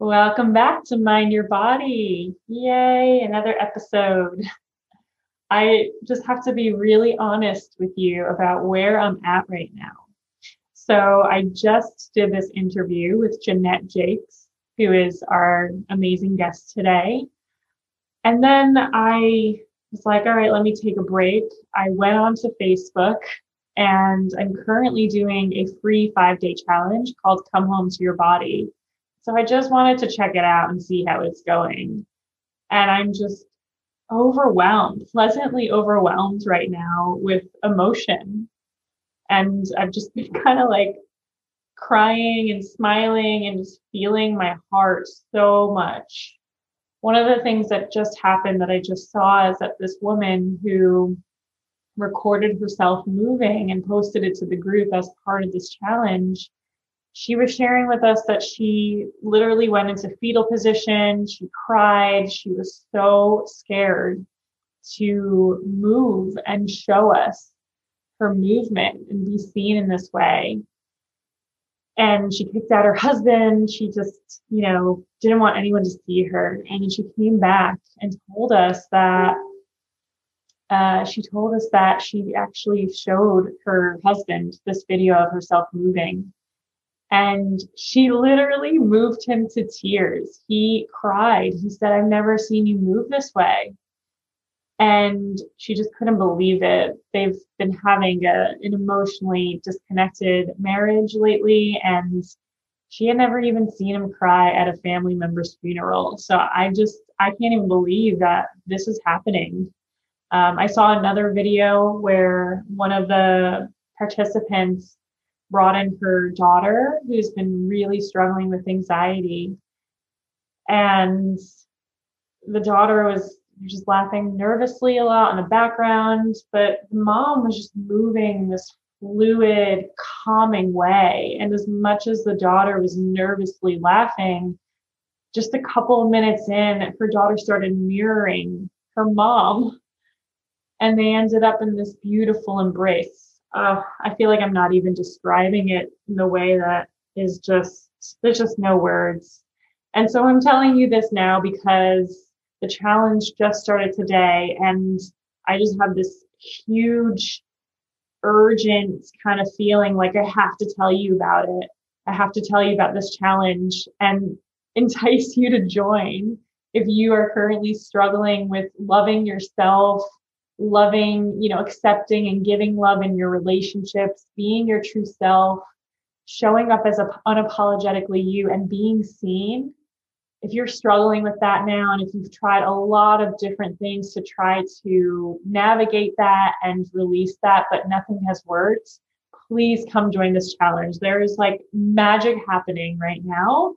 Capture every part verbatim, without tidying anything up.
Welcome back to Mind Your Body. Yay, another episode. I just have to be really honest with you about where I'm at right now. So I just did this interview with Jeanette Jakes, who is our amazing guest today. And then I was like, all right, let me take a break. I went onto Facebook and I'm currently doing a free five-day challenge called Come Home to Your Body. So I just wanted to check it out and see how it's going. And I'm just overwhelmed, pleasantly overwhelmed right now with emotion. And I've just been kind of like crying and smiling and just feeling my heart so much. One of the things that just happened that I just saw is that this woman who recorded herself moving and posted it to the group as part of this challenge, she was sharing with us that she literally went into fetal position. She cried. She was so scared to move and show us her movement and be seen in this way. And she kicked out her husband. She just, you know, didn't want anyone to see her. And then she came back and told us that uh, she told us that she actually showed her husband this video of herself moving. And she literally moved him to tears. He cried. He said, I've never seen you move this way. And she just couldn't believe it. They've been having a, an emotionally disconnected marriage lately. And she had never even seen him cry at a family member's funeral. So I just, I can't even believe that this is happening. Um, I saw another video where one of the participants brought in her daughter who's been really struggling with anxiety. And the daughter was just laughing nervously a lot in the background, but the mom was just moving this fluid, calming way. And as much as the daughter was nervously laughing, just a couple of minutes in, her daughter started mirroring her mom. And they ended up in this beautiful embrace. Uh, I feel like I'm not even describing it in the way that is just, there's just no words. And so I'm telling you this now because the challenge just started today and I just have this huge, urgent kind of feeling like I have to tell you about it. I have to tell you about this challenge and entice you to join if you are currently struggling with loving yourself, loving, you know, accepting and giving love in your relationships, being your true self, showing up as a, unapologetically you and being seen. If you're struggling with that now, and if you've tried a lot of different things to try to navigate that and release that, but nothing has worked, please come join this challenge. There is like magic happening right now.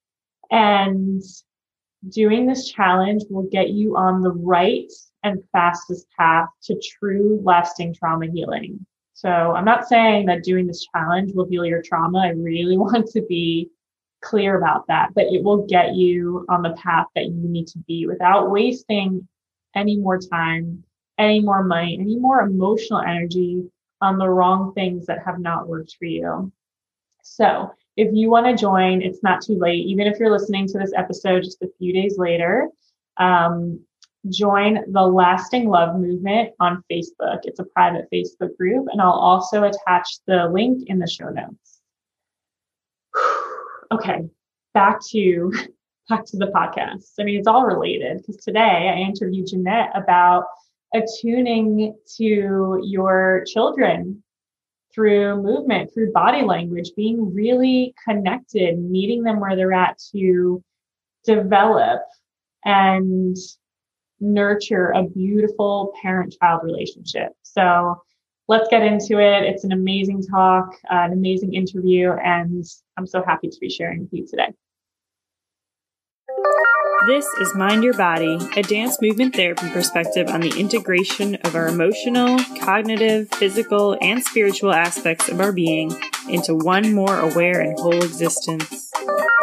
And doing this challenge will get you on the right and fastest path to true lasting trauma healing. So I'm not saying that doing this challenge will heal your trauma. I really want to be clear about that, but it will get you on the path that you need to be without wasting any more time, any more money, any more emotional energy on the wrong things that have not worked for you. So if you want to join, it's not too late. Even if you're listening to this episode just a few days later, um, join the Lasting Love Movement on Facebook. It's a private Facebook group, and I'll also attach the link in the show notes. Okay, back to back to the podcast. I mean, it's all related because today I interviewed Jeanette about attuning to your children through movement, through body language, being really connected, meeting them where they're at to develop and nurture a beautiful parent-child relationship. So let's get into it. It's an amazing talk, uh, an amazing interview, and I'm so happy to be sharing with you today. This is Mind Your Body, a dance movement therapy perspective on the integration of our emotional, cognitive, physical, and spiritual aspects of our being into one more aware and whole existence.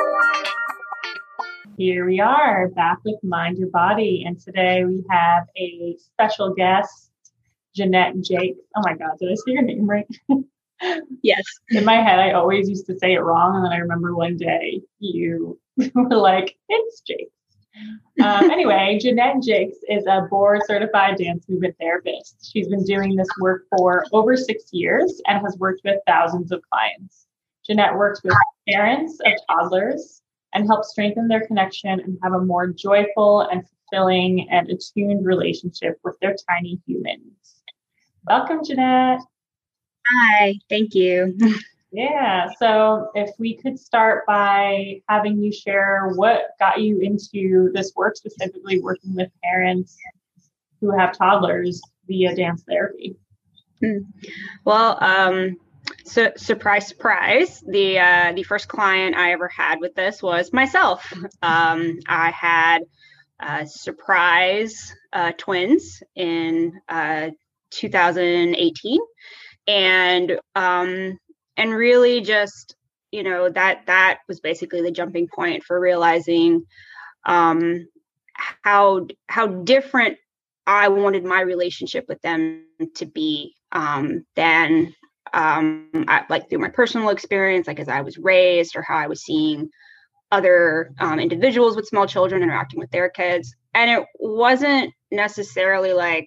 Here we are back with Mind Your Body, and today we have a special guest, Jeanette Jakes. Oh my God, did I say your name right? Yes. In my head, I always used to say it wrong. And then I remember one day you were like, it's Jakes. Um, anyway, Jeanette Jakes is a board certified dance movement therapist. She's been doing this work for over six years and has worked with thousands of clients. Jeanette works with parents of toddlers and helps strengthen their connection and have a more joyful and fulfilling and attuned relationship with their tiny humans. Welcome, Jeanette. Hi, thank you. Yeah, so if we could start by having you share what got you into this work, specifically working with parents who have toddlers via dance therapy. Hmm. Well, um, so surprise, surprise, the uh, the first client I ever had with this was myself. Um, I had uh, surprise uh, twins in uh, two thousand eighteen. And, um, and really just, you know, that, that was basically the jumping point for realizing, um, how, how different I wanted my relationship with them to be, um, than, um, I, like through my personal experience, like as I was raised or how I was seeing other, um, individuals with small children interacting with their kids. And it wasn't necessarily like,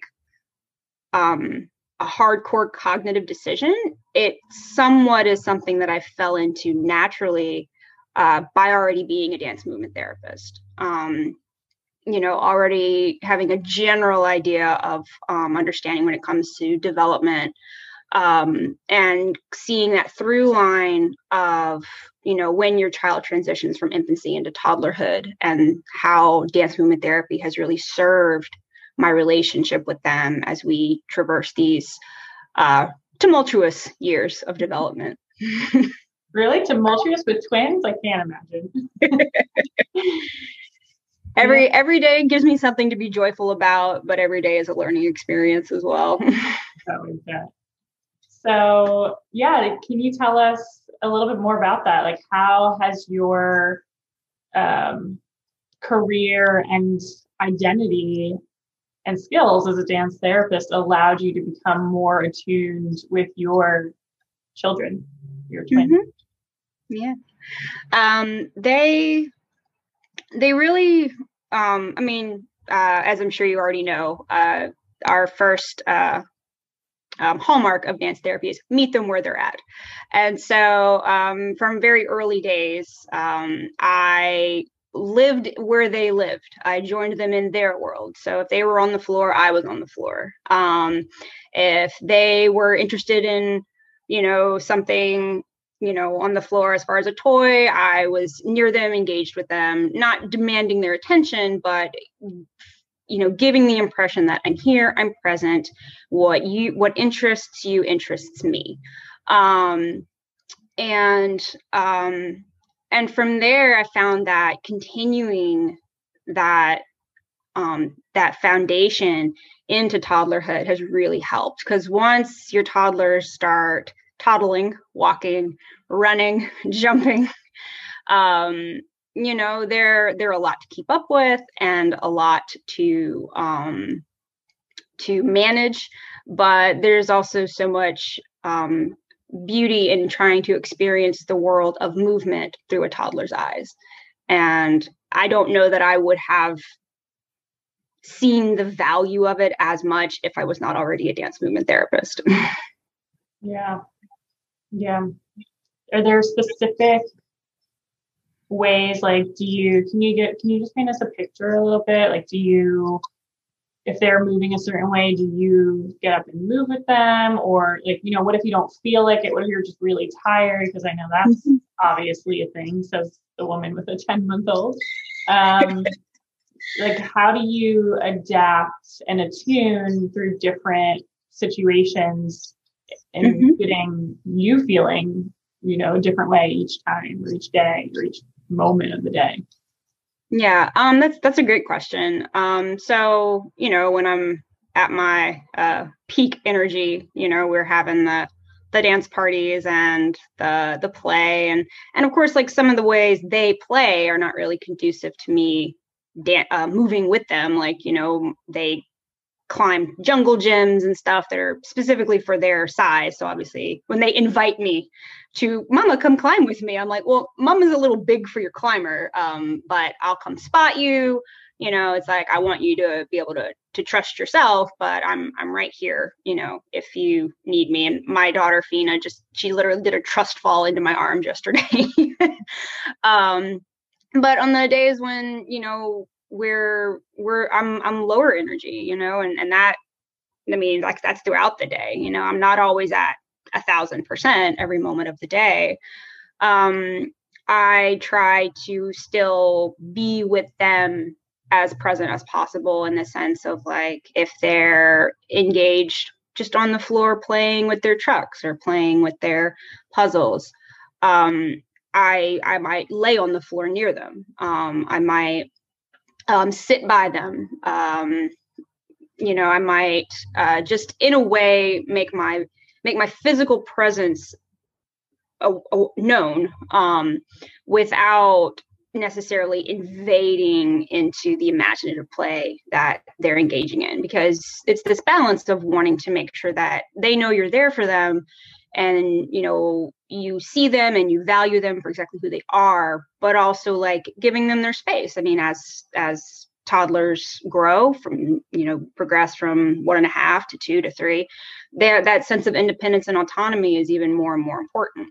um, a hardcore cognitive decision. It somewhat is something that I fell into naturally uh, by already being a dance movement therapist. Um, you know, already having a general idea of um, understanding when it comes to development, um, and seeing that through line of, you know, when your child transitions from infancy into toddlerhood and how dance movement therapy has really served my relationship with them as we traverse these uh, tumultuous years of development. Really? Tumultuous with twins? I can't imagine. every yeah. every day gives me something to be joyful about, but every day is a learning experience as well. So is that. So yeah, can you tell us a little bit more about that? Like, how has your um, career and identity and skills as a dance therapist allowed you to become more attuned with your children, your twins? Mm-hmm. Yeah. Um, they, they really, um, I mean, uh, as I'm sure you already know, uh, our first uh, um, hallmark of dance therapy is meet them where they're at. And so um, from very early days, um, I lived where they lived. I joined them in their world. So if they were on the floor, I was on the floor. Um, if they were interested in, you know, something, you know, on the floor as far as a toy, I was near them, engaged with them, not demanding their attention, but, you know, giving the impression that I'm here, I'm present. What you, what interests you interests me. Um, and, um, And from there, I found that continuing that um, that foundation into toddlerhood has really helped. Because once your toddlers start toddling, walking, running, jumping, um, you know, they're they're a lot to keep up with and a lot to um, to manage. But there's also so much um, beauty in trying to experience the world of movement through a toddler's eyes. And I don't know that I would have seen the value of it as much if I was not already a dance movement therapist. Yeah. Yeah. Are there specific ways, like, do you, can you get, can you just paint us a picture a little bit? Like, do you, if they're moving a certain way, do you get up and move with them? Or like, you know, what if you don't feel like it? What if you're just really tired? Because I know that's mm-hmm. obviously a thing, says the woman with a ten month old. Um, like, how do you adapt and attune through different situations, including mm-hmm. you feeling, you know, a different way each time or each day or each moment of the day? Yeah, um, that's that's a great question. Um, so, you know, when I'm at my uh, peak energy, you know, we're having the the dance parties and the the play, and and of course, like some of the ways they play are not really conducive to me dan- uh, moving with them. Like, you know, they climb jungle gyms and stuff that are specifically for their size. So obviously when they invite me to, Mama, come climb with me, I'm like, well, Mama's a little big for your climber, um, but I'll come spot you. You know, it's like, I want you to be able to to trust yourself, but I'm I'm right here, you know, if you need me. And my daughter Fina, just she literally did a trust fall into my arms yesterday. um, but on the days when, you know, we're we're I'm I'm lower energy, you know, and and that, I mean, like that's throughout the day. You know, I'm not always at a thousand percent every moment of the day. Um, I try to still be with them as present as possible, in the sense of like, if they're engaged just on the floor playing with their trucks or playing with their puzzles, um, I I might lay on the floor near them. Um, I might um, sit by them. Um, you know, I might uh, just in a way make my make my physical presence uh, uh, known, um, without necessarily invading into the imaginative play that they're engaging in, because it's this balance of wanting to make sure that they know you're there for them, and you know, you see them and you value them for exactly who they are, but also like giving them their space. I mean, as as toddlers grow, from, you know, progress from one and a half to two to three, there that sense of independence and autonomy is even more and more important.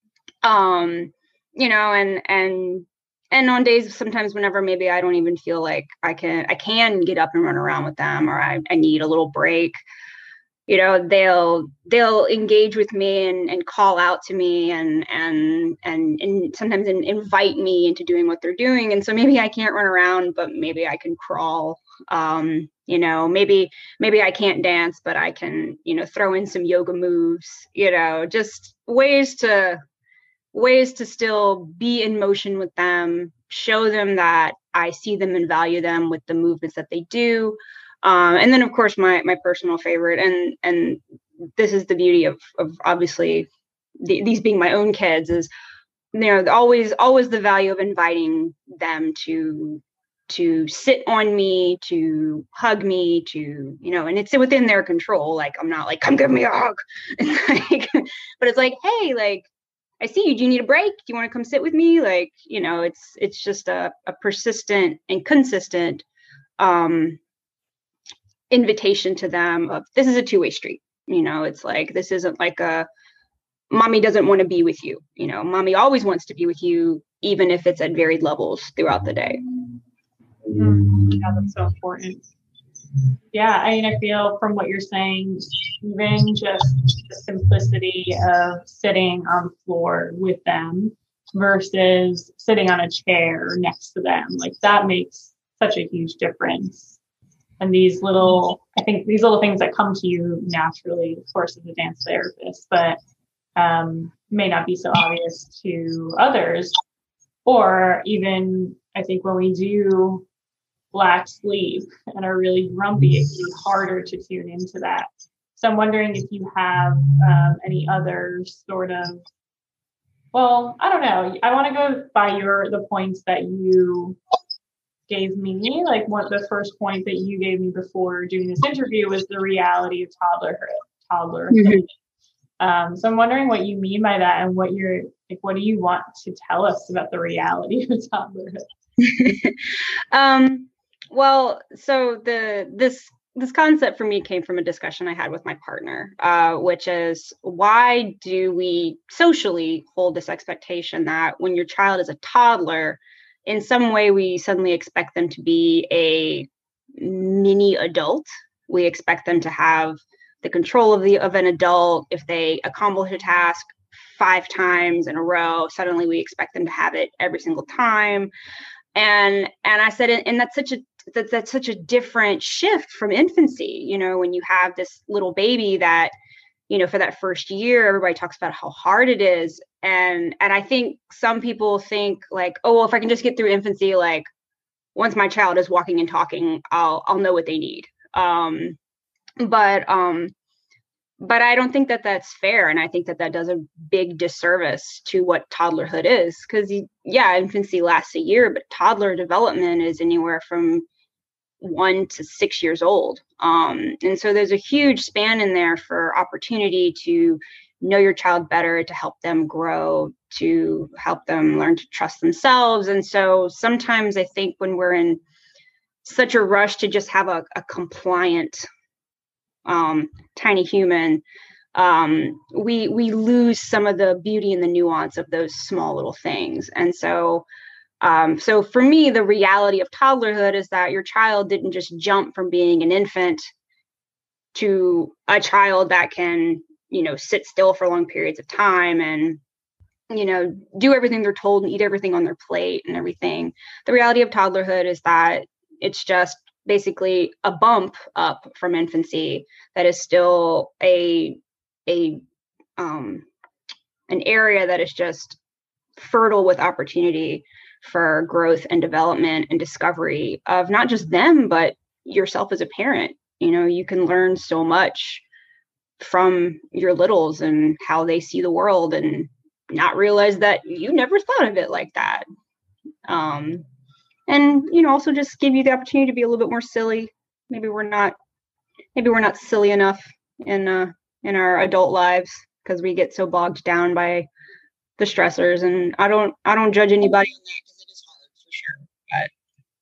Um, you know, and and And on days sometimes whenever maybe I don't even feel like I can I can get up and run around with them, or I, I need a little break, you know, they'll they'll engage with me and, and call out to me and and and, and sometimes in, invite me into doing what they're doing. And so maybe I can't run around, but maybe I can crawl. Um, you know, maybe maybe I can't dance, but I can, you know, throw in some yoga moves, you know, just ways to ways to still be in motion with them, show them that I see them and value them with the movements that they do. Um, and then of course, my, my personal favorite, and, and this is the beauty of, of obviously the, these being my own kids, is, you know, always, always the value of inviting them to, to sit on me, to hug me, to, you know, and it's within their control. Like, I'm not like, come give me a hug. Like, but it's like, hey, like, I see you. Do you need a break? Do you want to come sit with me? Like, you know, it's it's just a, a persistent and consistent um, invitation to them of, this is a two-way street. You know, it's like, this isn't like a, mommy doesn't want to be with you. You know, mommy always wants to be with you, even if it's at varied levels throughout the day. Mm, yeah, that's so important. Yeah, I mean, I feel from what you're saying, even just the simplicity of sitting on the floor with them versus sitting on a chair next to them, like that makes such a huge difference. And these little, I think these little things that come to you naturally, of course, as a dance therapist, but um, may not be so obvious to others. Or even, I think when we do lack sleep and are really grumpy, it can be harder to tune into that. So I'm wondering if you have um, any other sort of, well, I don't know. I want to go by your the points that you gave me. Like, what the first point that you gave me before doing this interview was the reality of toddlerhood. Toddlerhood. Mm-hmm. Um, so I'm wondering what you mean by that, and what you're like. What do you want to tell us about the reality of toddlerhood? um. Well, so the this this concept for me came from a discussion I had with my partner, uh, which is, why do we socially hold this expectation that when your child is a toddler, in some way we suddenly expect them to be a mini adult? We expect them to have the control of the of an adult. If they accomplish a task five times in a row, suddenly we expect them to have it every single time. And and I said, and that's such a that that's such a different shift from infancy. You know, when you have this little baby that, you know, for that first year, everybody talks about how hard it is. And and I think some people think like, oh, well, if I can just get through infancy, like once my child is walking and talking, I'll I'll know what they need. Um, but um, but I don't think that that's fair. And I think that that does a big disservice to what toddlerhood is. Because, yeah, infancy lasts a year, but toddler development is anywhere from one to six years old. Um, and so there's a huge span in there for opportunity to know your child better, to help them grow, to help them learn to trust themselves. And so sometimes I think when we're in such a rush to just have a, a compliant um, tiny human, um, we we lose some of the beauty and the nuance of those small little things. And so Um, so for me, the reality of toddlerhood is that your child didn't just jump from being an infant to a child that can, you know, sit still for long periods of time and, you know, do everything they're told and eat everything on their plate and everything. The reality of toddlerhood is that it's just basically a bump up from infancy that is still a, a, um, an area that is just fertile with opportunity for growth and development and discovery of not just them, but yourself as a parent. You know, you can learn so much from your littles and how they see the world and not realize that you never thought of it like that. Um, and, you know, also just give you the opportunity to be a little bit more silly. Maybe we're not, maybe we're not silly enough in, uh, in our adult lives because we get so bogged down by the stressors. And I don't, I don't judge anybody on that because it is hard for sure, but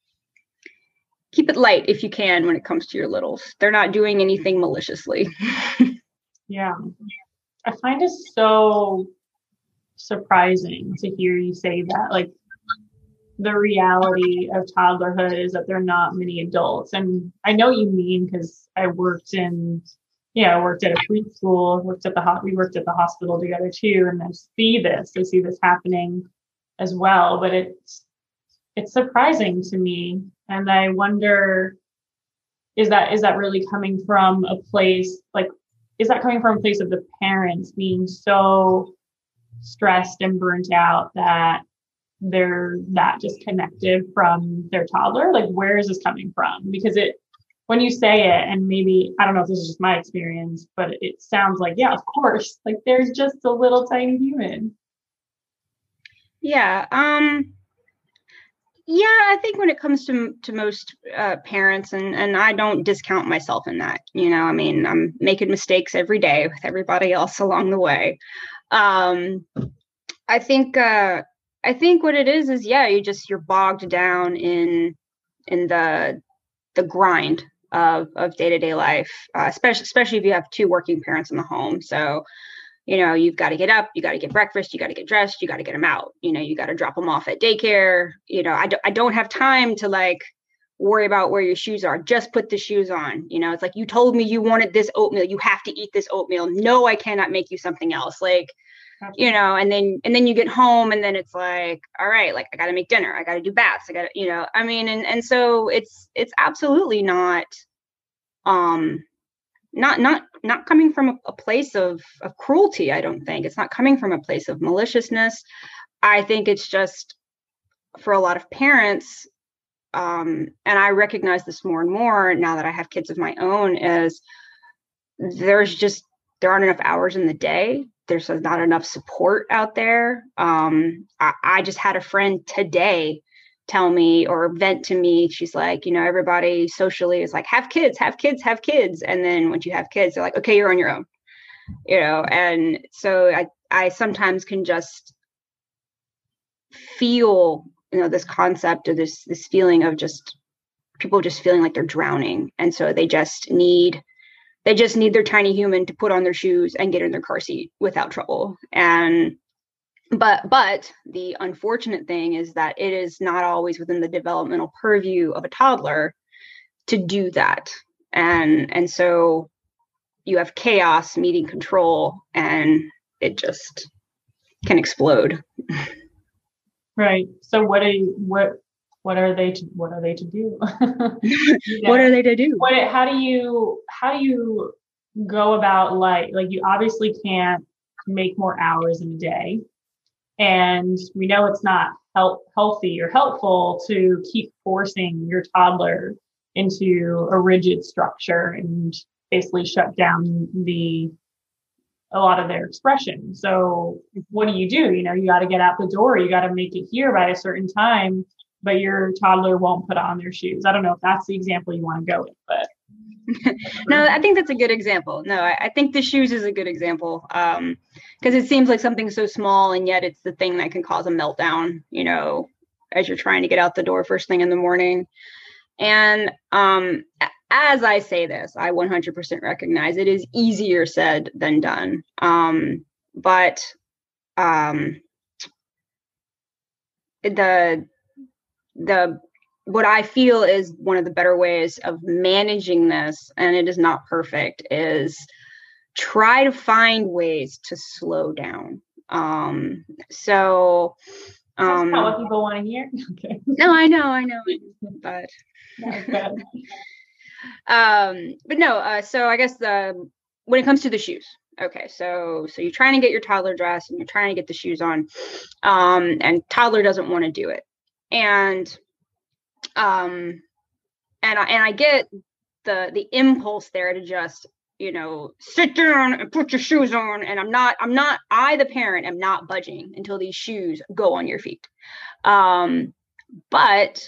keep it light if you can when it comes to your littles. They're not doing anything maliciously. Yeah. I find it so surprising to hear you say that. Like, the reality of toddlerhood is that there are not many adults. And I know what you mean because I worked in, yeah, I worked at a preschool, worked at the ho- we worked at the hospital together too, and I see this, I see this happening as well. But it's it's surprising to me, and I wonder, is that is that really coming from a place like, is that coming from a place of the parents being so stressed and burnt out that they're that disconnected from their toddler? Like, where is this coming from? Because it, when you say it, and maybe, I don't know if this is just my experience, but it sounds like, yeah, of course, like there's just a little tiny human. Yeah. Um, yeah, I think when it comes to to most uh, parents, and, and I don't discount myself in that, you know, I mean, I'm making mistakes every day with everybody else along the way. Um, I think, uh, I think what it is, is, yeah, you just, you're bogged down in, in the, the grind of, of day-to-day life, uh, especially, especially if you have two working parents in the home. So, you know, you've got to get up, you got to get breakfast, you got to get dressed, you got to get them out, you know, you got to drop them off at daycare. You know, I, do, I don't have time to like worry about where your shoes are. Just put the shoes on. You know, it's like, you told me you wanted this oatmeal. You have to eat this oatmeal. No, I cannot make you something else. Like, you know, and then, and then you get home and then it's like, all right, like I got to make dinner. I got to do baths. I got to, you know, I mean, and, and so it's, it's absolutely not, um, not, not, not coming from a, a place of, of cruelty. I don't think it's not coming from a place of maliciousness. I think it's just for a lot of parents, um, and I recognize this more and more now that I have kids of my own, is there's just, there aren't enough hours in the day. There's not enough support out there. Um, I, I just had a friend today tell me or vent to me. She's like, you know, everybody socially is like, have kids, have kids, have kids. And then once you have kids, they're like, okay, you're on your own, you know? And so I, I sometimes can just feel, you know, this concept of this, this feeling of just people just feeling like they're drowning. And so they just need They just need their tiny human to put on their shoes and get in their car seat without trouble. And, but, but the unfortunate thing is that it is not always within the developmental purview of a toddler to do that. And, and so you have chaos meeting control and it just can explode. Right. So what are you, what, What are they to what are they to do? You know, what are they to do? What how do you how do you go about life? Like, you obviously can't make more hours in a day. And we know it's not health, healthy or helpful to keep forcing your toddler into a rigid structure and basically shut down the a lot of their expression. So what do you do? You know, you got to get out the door. You got to make it here by a certain time. but your toddler won't put on their shoes. I don't know if that's the example you want to go with, but. No, I think that's a good example. No, I, I think the shoes is a good example. Um, because it seems like something so small, and yet it's the thing that can cause a meltdown, you know, as you're trying to get out the door first thing in the morning. And um, as I say this, I one hundred percent recognize it is easier said than done. Um, but um, the the what I feel is one of the better ways of managing this, and it is not perfect, is try to find ways to slow down. Um, so um, that's not what people want to hear. Okay. No, I know, I know, but um, but no. Uh, so I guess the when it comes to the shoes, okay. So so you're trying to get your toddler dressed, and you're trying to get the shoes on, um, and toddler doesn't want to do it, and um, and I and I get the the impulse there to just, you know, sit down and put your shoes on. And I'm not, I'm not, I, the parent, am not budging until these shoes go on your feet. Um, but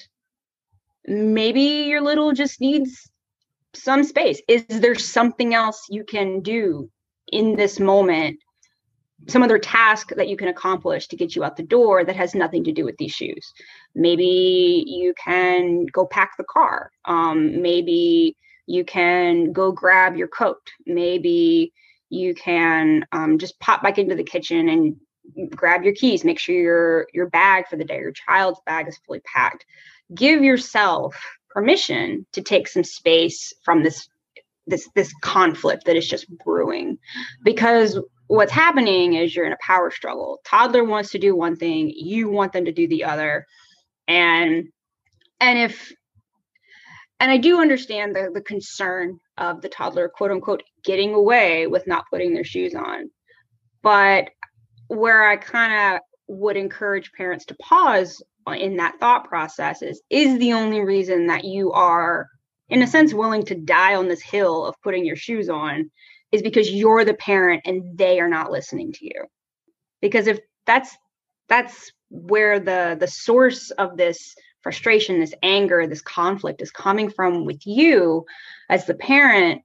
maybe your little just needs some space. Is there something else you can do in this moment? Some other task that you can accomplish to get you out the door that has nothing to do with these shoes. Maybe you can go pack the car. Um, maybe you can go grab your coat. Maybe you can um, just pop back into the kitchen and grab your keys. Make sure your your bag for the day, your child's bag, is fully packed. Give yourself permission to take some space from this this this conflict that is just brewing, because what's happening is you're in a power struggle. Toddler wants to do one thing, you want them to do the other, and and if And I do understand the, the concern of the toddler, quote unquote, getting away with not putting their shoes on. But where I kind of would encourage parents to pause in that thought process is, is the only reason that you are, in a sense, willing to die on this hill of putting your shoes on is because you're the parent and they are not listening to you. Because if that's that's where the the source of this frustration, this anger, this conflict is coming from with you as the parent,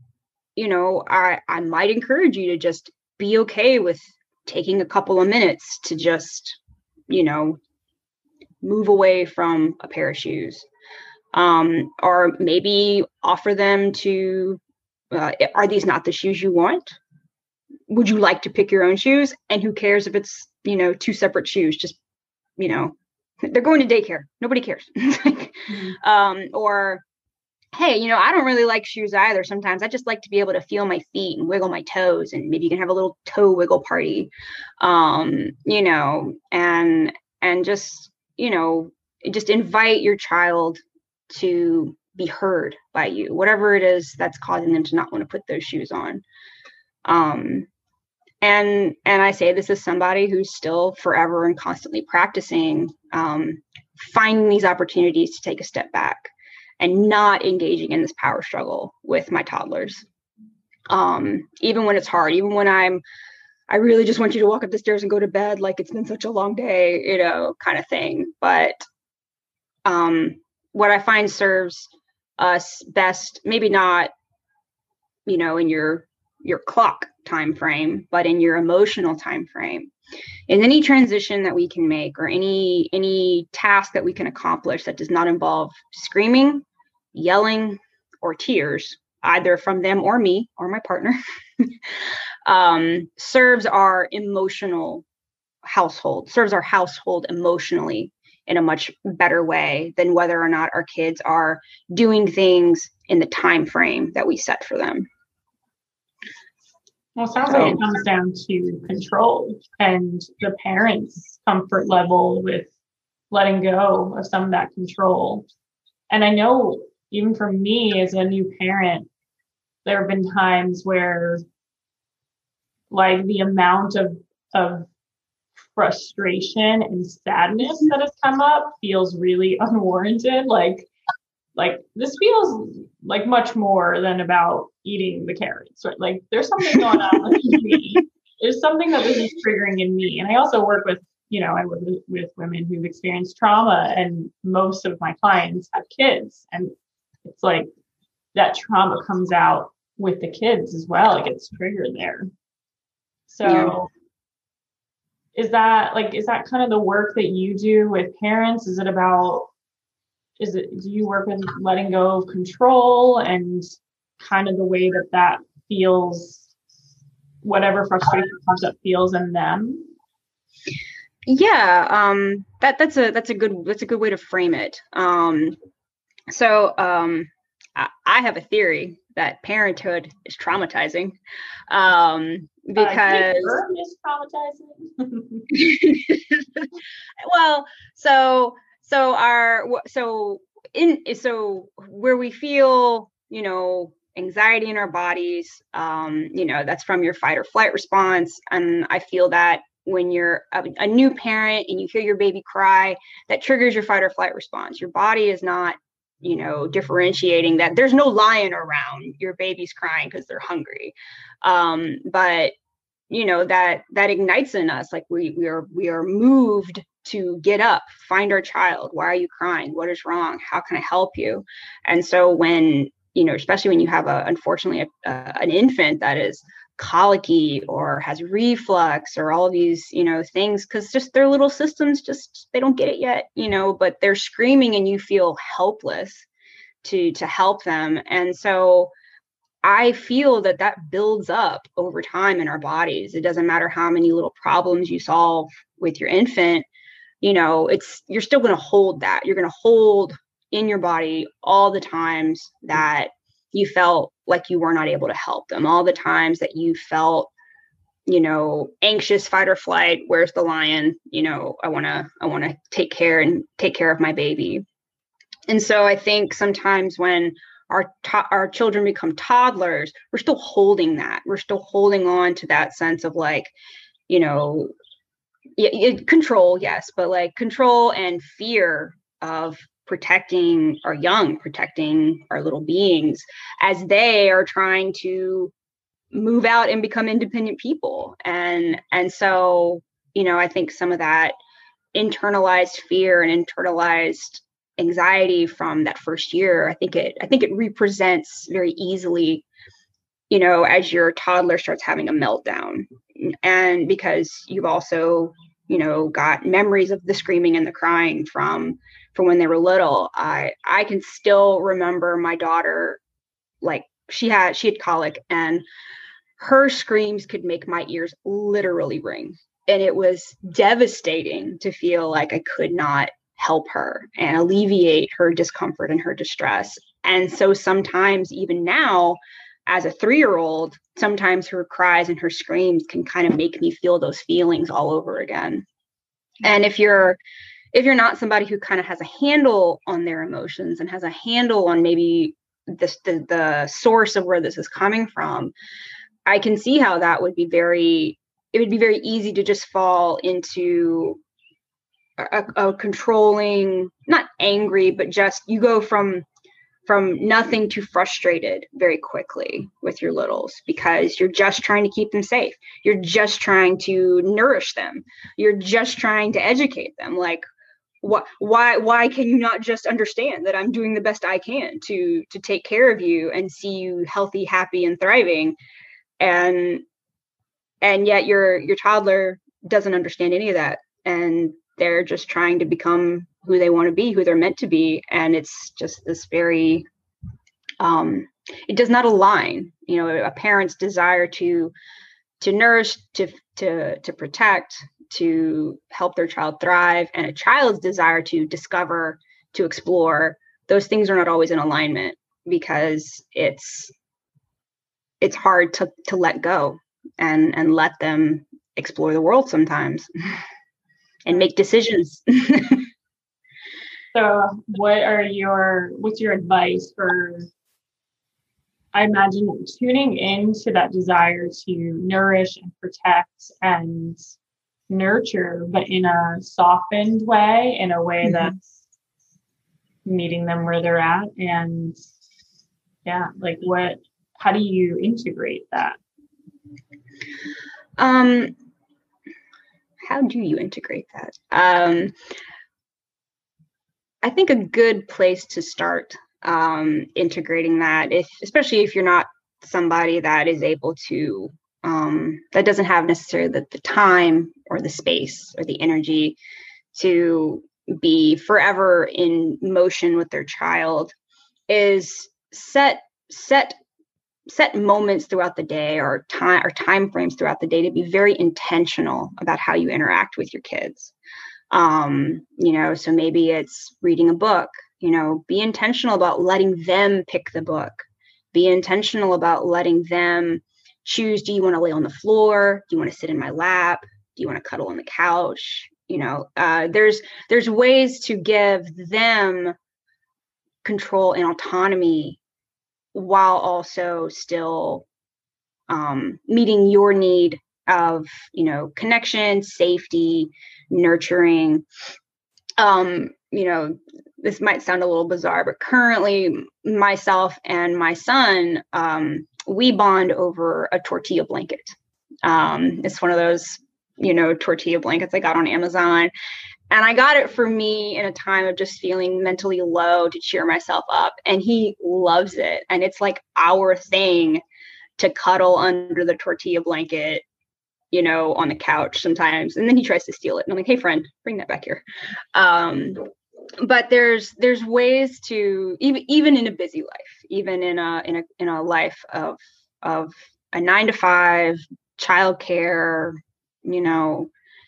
you know, I, I might encourage you to just be okay with taking a couple of minutes to just, you know, move away from a pair of shoes. Um, or maybe offer them to, uh, are these not the shoes you want? Would you like to pick your own shoes? And who cares if it's, you know, two separate shoes? Just, you know, they're going to daycare. Nobody cares. mm-hmm. um, or, hey, you know, I don't really like shoes either. Sometimes I just like to be able to feel my feet and wiggle my toes, and maybe you can have a little toe wiggle party, um, you know, and, and just, you know, just invite your child to be heard by you, whatever it is that's causing them to not want to put those shoes on. Um, And and I say this as somebody who's still forever and constantly practicing, um, finding these opportunities to take a step back and not engaging in this power struggle with my toddlers. Um, even when it's hard, even when I'm, I really just want you to walk up the stairs and go to bed, like it's been such a long day, you know, kind of thing. But um, what I find serves us best, maybe not, you know, in your your clock time frame, but in your emotional time frame, in any transition that we can make, or any any task that we can accomplish that does not involve screaming, yelling, or tears, either from them or me or my partner, um, serves our emotional household, serves our household emotionally in a much better way than whether or not our kids are doing things in the time frame that we set for them. Well, it sounds so, like it comes down to control and the parents' comfort level with letting go of some of that control. And I know even for me as a new parent, there have been times where like the amount of, of frustration and sadness that has come up feels really unwarranted. Like, like this feels like much more than about eating the carrots, right? Like there's something going on with me. There's something that this is triggering in me. And I also work with, you know, I work with, with women who've experienced trauma, and most of my clients have kids, and it's like that trauma comes out with the kids as well. It gets triggered there. So yeah. is that like, is that kind of the work that you do with parents? Is it about, is it, do you work with letting go of control and kind of the way that that feels, whatever frustration comes up feels in them? Yeah, um, that that's a that's a good that's a good way to frame it. Um, so um, I, I have a theory that parenthood is traumatizing, um, because uh, is traumatizing. Well, so so our so in so where we feel, you know, anxiety in our bodies, um, you know, that's from your fight or flight response, and I feel that when you're a, a new parent and you hear your baby cry, that triggers your fight or flight response. Your body is not, you know, differentiating that there's no lion around, your baby's crying because they're hungry. Um, but, you know, that that ignites in us, like we, we are we are moved to get up, find our child. Why are you crying? What is wrong? How can I help you? And so when, you know, especially when you have a, unfortunately, a, uh, an infant that is colicky or has reflux or all these, you know, things, because just their little systems just, they don't get it yet, you know, but they're screaming and you feel helpless to to help them. And so I feel that that builds up over time in our bodies. It doesn't matter how many little problems you solve with your infant, you know, it's, you're still going to hold that. You're going to hold in your body all the times that you felt like you were not able to help them, all the times that you felt, you know, anxious, fight or flight. Where's the lion? You know, I want to, I want to take care and take care of my baby. And so I think sometimes when our, to- our children become toddlers, we're still holding that. We're still holding on to that sense of like, you know, y- y- control, yes, but like control and fear of protecting our young, protecting our little beings as they are trying to move out and become independent people. And, and so, you know, I think some of that internalized fear and internalized anxiety from that first year, I think it, I think it represents very easily, you know, as your toddler starts having a meltdown. And because you've also, you know, got memories of the screaming and the crying from from when they were little. I I can still remember my daughter, like she had she had colic, and her screams could make my ears literally ring. And it was devastating to feel like I could not help her and alleviate her discomfort and her distress. And so sometimes even now, as a three-year-old, sometimes her cries and her screams can kind of make me feel those feelings all over again. And if you're if you're not somebody who kind of has a handle on their emotions and has a handle on maybe this, the, the source of where this is coming from, I can see how that would be very, it would be very easy to just fall into a, a controlling, not angry, but just you go from from nothing to frustrated very quickly with your littles because you're just trying to keep them safe. You're just trying to nourish them. You're just trying to educate them. Like, what, why, why can you not just understand that I'm doing the best I can to, to take care of you and see you healthy, happy, and thriving? And, and yet your, your toddler doesn't understand any of that. And they're just trying to become who they want to be, who they're meant to be. And it's just this very, um, it does not align, you know, a parent's desire to, to nourish, to, to, to protect, to help their child thrive, and a child's desire to discover, to explore. Those things are not always in alignment because it's, it's hard to, to let go and, and let them explore the world sometimes and make decisions. So what are your, what's your advice for, I imagine, tuning into that desire to nourish and protect and nurture, but in a softened way, in a way mm-hmm. that's meeting them where they're at? And yeah, like what, how do you integrate that? Um, how do you integrate that? Um, I think a good place to start um, integrating that, if especially if you're not somebody that is able to, um, that doesn't have necessarily the, the time or the space or the energy to be forever in motion with their child, is set set set moments throughout the day or time or time frames throughout the day to be very intentional about how you interact with your kids. Um, you know, so maybe it's reading a book, you know, be intentional about letting them pick the book, be intentional about letting them choose. Do you want to lay on the floor? Do you want to sit in my lap? Do you want to cuddle on the couch? You know, uh, there's, there's ways to give them control and autonomy while also still um, meeting your need of, you know, connection, safety, nurturing. Um, you know, this might sound a little bizarre, but currently myself and my son, um, we bond over a tortilla blanket. Um, it's one of those, you know, tortilla blankets I got on Amazon. And I got it for me in a time of just feeling mentally low to cheer myself up. And he loves it. And it's like our thing to cuddle under the tortilla blanket, you know, on the couch sometimes. And then he tries to steal it. And I'm like, hey, friend, bring that back here. Um, but there's there's ways to, even even in a busy life, even in a in a in a life of of a nine to five, childcare, you know,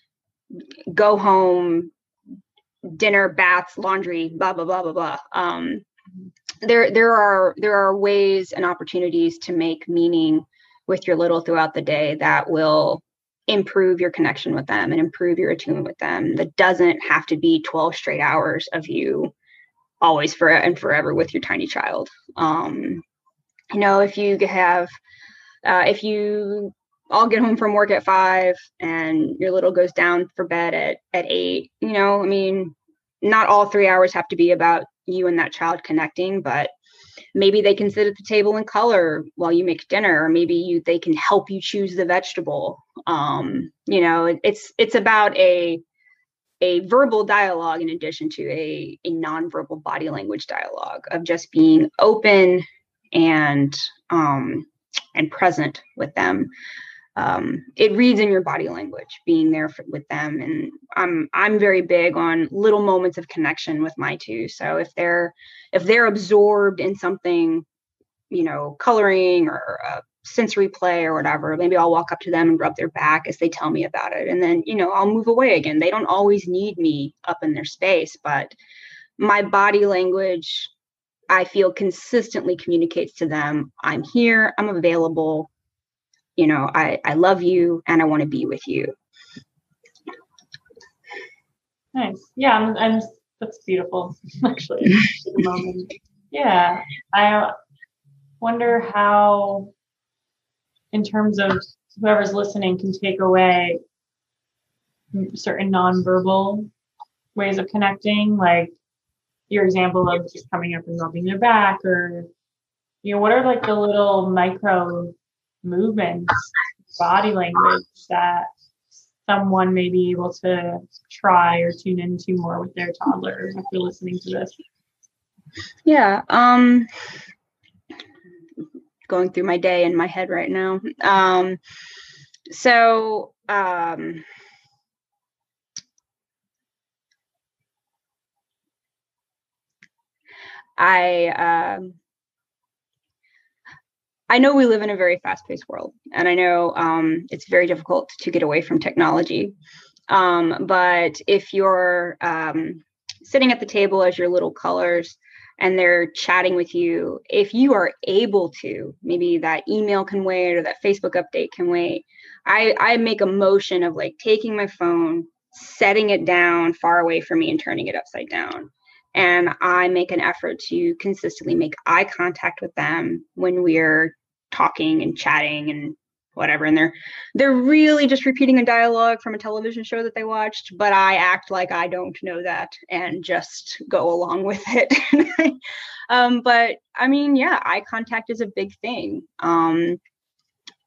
go home, dinner, baths, laundry, blah, blah, blah, blah, blah. Um, there, there are, there are ways and opportunities to make meaning with your little throughout the day that will improve your connection with them and improve your attunement with them. That doesn't have to be twelve straight hours of you always for and forever with your tiny child. Um, you know, if you have, uh, if you all get home from work at five and your little goes down for bed at, at eight, you know, I mean, not all three hours have to be about you and that child connecting, but maybe they can sit at the table and color while you make dinner, or maybe you, they can help you choose the vegetable. Um, you know, it, it's, it's about a, a verbal dialogue in addition to a, a nonverbal body language dialogue of just being open and, um, and present with them. Um, it reads in your body language, being there for, with them. And I'm, I'm very big on little moments of connection with my two. So if they're, if they're absorbed in something, you know, coloring or uh, sensory play or whatever, maybe I'll walk up to them and rub their back as they tell me about it. And then, you know, I'll move away again. They don't always need me up in their space, but my body language, I feel, consistently communicates to them, I'm here, I'm available. You know, I, I love you and I want to be with you. Nice. Yeah, I'm, I'm, that's beautiful, actually. At the moment. Yeah. I wonder how, in terms of whoever's listening, can take away certain nonverbal ways of connecting, like your example of just coming up and rubbing their back, or, you know, what are like the little micro movements, body language that someone may be able to try or tune into more with their toddler after listening to this? Yeah. Um, going through my day in my head right now. Um, so, um, I, um, I know we live in a very fast-paced world, and I know um, it's very difficult to get away from technology. Um, but if you're um, sitting at the table as your little colors and they're chatting with you, if you are able to, maybe that email can wait or that Facebook update can wait. I, I make a motion of like taking my phone, setting it down far away from me and turning it upside down. And I make an effort to consistently make eye contact with them when we're talking and chatting and whatever. And they're they're really just repeating a dialogue from a television show that they watched, but I act like I don't know that and just go along with it. um, but I mean, yeah, eye contact is a big thing. Um,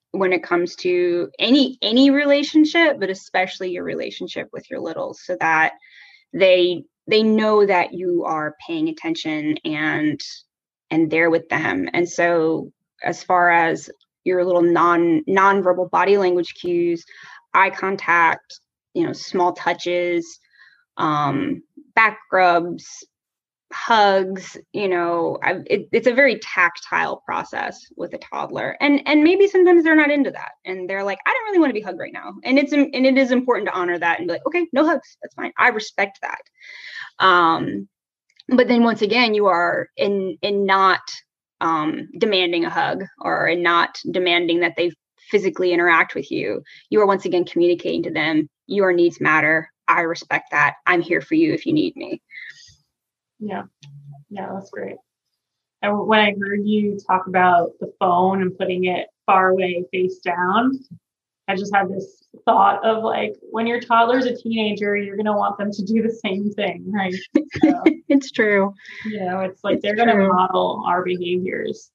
when it comes to any any relationship, but especially your relationship with your littles, so that they they know that you are paying attention and and there with them. And so as far as your little non nonverbal body language cues, eye contact, you know, small touches, um, back rubs, hugs, you know, I, it, it's a very tactile process with a toddler. And and maybe sometimes they're not into that. And they're like, I don't really want to be hugged right now. And it's and it is important to honor that and be like, okay, no hugs. That's fine. I respect that. Um, but then once again, you are in in not um, demanding a hug or in not demanding that they physically interact with you. You are once again communicating to them, your needs matter. I respect that. I'm here for you if you need me. Yeah. Yeah, that's great. And when I heard you talk about the phone and putting it far away, face down, I just had this thought of like, when your toddler's a teenager, you're going to want them to do the same thing, right? So, it's true. You know, it's like it's they're going to model our behaviors.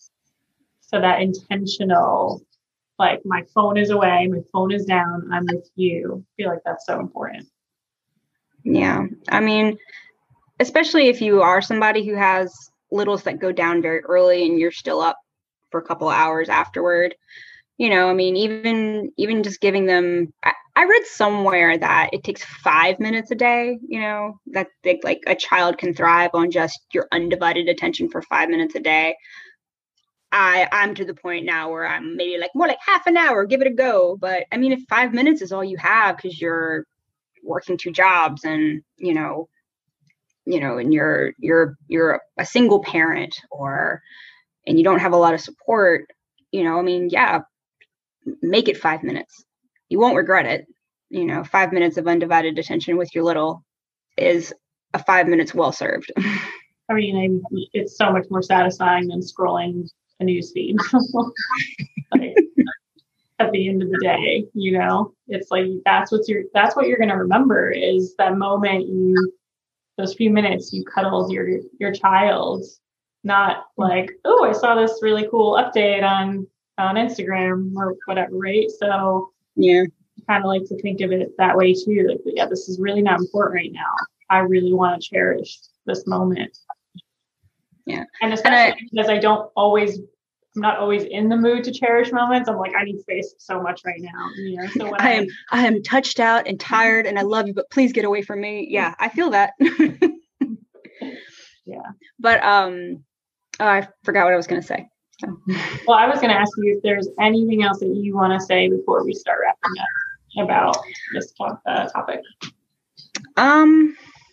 So that intentional, like my phone is away, my phone is down, I'm with you. I feel like that's so important. Yeah. I mean, especially if you are somebody who has littles that go down very early and you're still up for a couple of hours afterward, you know, I mean, even even just giving them, I, I read somewhere that it takes five minutes a day, you know, that they, like a child can thrive on just your undivided attention for five minutes a day. I, I'm to the point now where I'm maybe like more like half an hour, give it a go. But I mean, if five minutes is all you have because you're working two jobs and, you know, you know, and you're, you're, you're a single parent or, and you don't have a lot of support, you know, I mean, yeah, make it five minutes. You won't regret it. You know, five minutes of undivided attention with your little is a five minutes well served. I mean, I, it's so much more satisfying than scrolling a news feed. Like, at the end of the day, you know, it's like, that's what's your, that's what you're going to remember is that moment you, those few minutes you cuddled your, your child, not like, oh, I saw this really cool update on, on Instagram or whatever. Right. So yeah, I kind of like to think of it that way too. Like, yeah, this is really not important right now. I really want to cherish this moment. Yeah. And especially and I, because I don't always, I'm not always in the mood to cherish moments. I'm like, I need space so much right now. You know, so when I am, I, I am touched out and tired and I love you, but please get away from me. Yeah, I feel that. Yeah. But um, oh, I forgot what I was going to say. So. Well, I was going to ask you if there's anything else that you want to say before we start wrapping up about this talk, uh, topic. Um,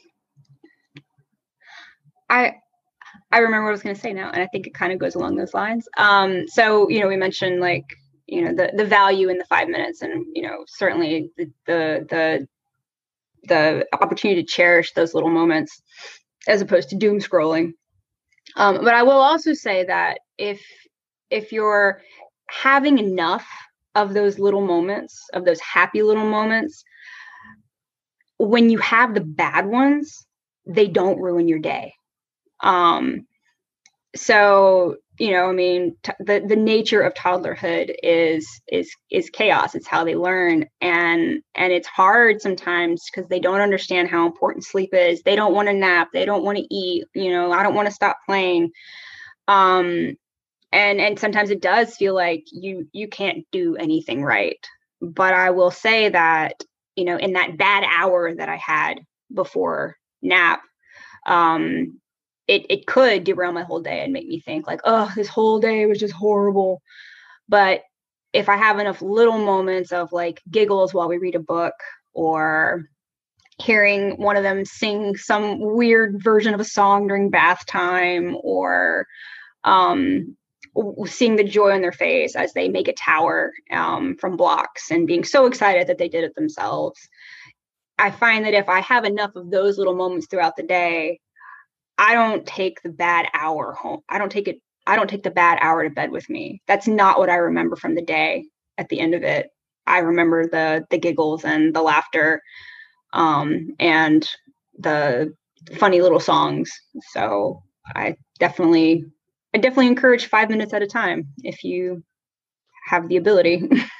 I. I remember what I was going to say now, and I think it kind of goes along those lines. Um, so, you know, we mentioned like, you know, the, the value in the five minutes and, you know, certainly the, the, the, the opportunity to cherish those little moments as opposed to doom scrolling. Um, but I will also say that if, if you're having enough of those little moments, of those happy little moments, when you have the bad ones, they don't ruin your day. Um, so, you know, I mean, t- the, the nature of toddlerhood is, is, is chaos. It's how they learn. And, and it's hard sometimes because they don't understand how important sleep is. They don't want to nap. They don't want to eat, you know, I don't want to stop playing. Um, and, and sometimes it does feel like you, you can't do anything right. But I will say that, you know, in that bad hour that I had before nap, um, It it could derail my whole day and make me think like, oh, this whole day was just horrible. But if I have enough little moments of like giggles while we read a book or hearing one of them sing some weird version of a song during bath time or um, seeing the joy on their face as they make a tower um, from blocks and being so excited that they did it themselves. I find that if I have enough of those little moments throughout the day, I don't take the bad hour home. I don't take it. I don't take the bad hour to bed with me. That's not what I remember from the day at the end of it. I remember the, the giggles and the laughter, um, and the funny little songs. So I definitely, I definitely encourage five minutes at a time. If you have the ability.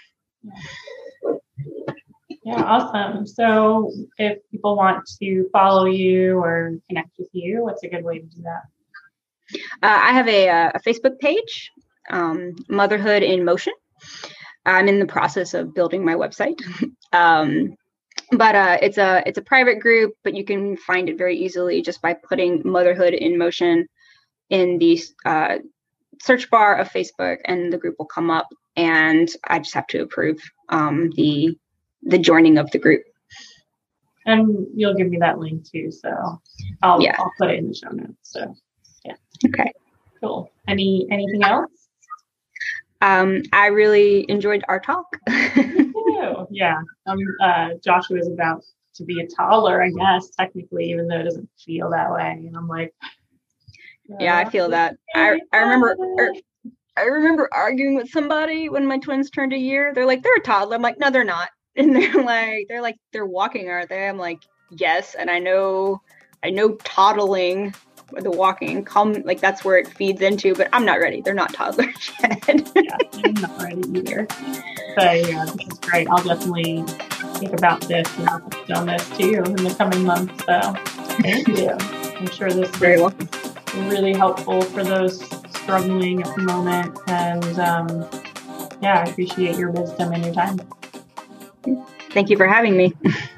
Yeah, awesome. So if people want to follow you or connect with you, what's a good way to do that? Uh, I have a, a Facebook page, um, Motherhood in Motion. I'm in the process of building my website. um, but uh, it's a it's a private group, but you can find it very easily just by putting Motherhood in Motion in the uh, search bar of Facebook, and the group will come up, and I just have to approve um, the the joining of the group. And you'll give me that link too, so I'll yeah. I'll put it in the show notes. So yeah. Okay. Cool. Any anything else? Um, I really enjoyed our talk. Yeah. Um, uh, Joshua is about to be a toddler, I guess, technically, even though it doesn't feel that way. And I'm like, uh, yeah, I feel that. I I remember. Er, I remember arguing with somebody when my twins turned a year. They're like, they're a toddler. I'm like, no, they're not. And they're like, they're like, they're walking, aren't they? I'm like, yes. And I know, I know toddling, the walking, come like that's where it feeds into, but I'm not ready. They're not toddlers yet. Yeah, I'm not ready either. But yeah, this is great. I'll definitely think about this and I'll put on this too in the coming months. So thank you. I'm sure this is very welcome. Really helpful for those struggling at the moment. And um, yeah, I appreciate your wisdom and your time. Thank you for having me.